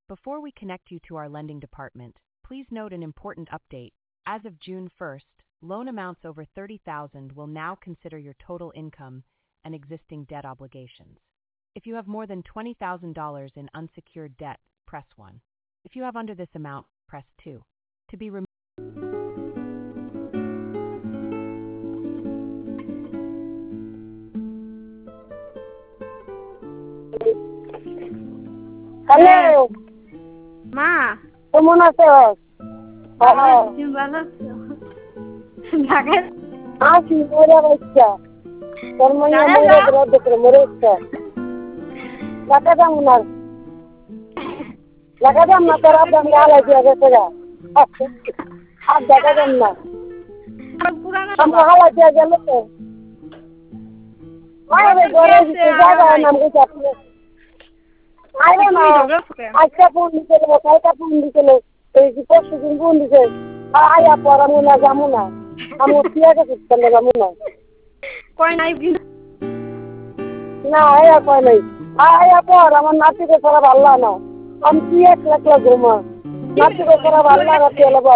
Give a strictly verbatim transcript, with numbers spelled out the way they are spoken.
Before we connect you to our lending department, please note an important update. As of June first, loan amounts over thirty thousand dollars will now consider your total income and existing debt obligations. If you have more than twenty thousand dollars in unsecured debt, press one. If you have under this amount, press two. To be removed. Hello মা কেমন আছো? ভালো ভালো আছি, তুমি ভালো আছো? ঢাকায় আছি মরে বাচ্চা তোর মাইয়া ঢাকায় মরে যাও? গ্রহ দেখে মরে ইচ্ছা টাকা দাম না টাকা দাম না তোর দাম গালা দিয়ে গেছে গা আর টাকা দাম না আর পুরানো আমরা হালা দিয়ে গেল তো মায়ের ঘরে দিতে জায়গা নাম গেছে আপনি আইলো না আজকে ফোন দিতে কালকে ফোন দিতে এই যে পরশু দিন ফোন দিতে আয়া পড়াবো না যাবো না আমি ঠিক আছে চলে যাবো না কয় নাই না আয়া কয় নাই আয়া পর আমার নাতিকে ছাড়া ভালো না আমি কি এক লাখ ঘুমা নাতিকে ছাড়া ভালো লাগাতে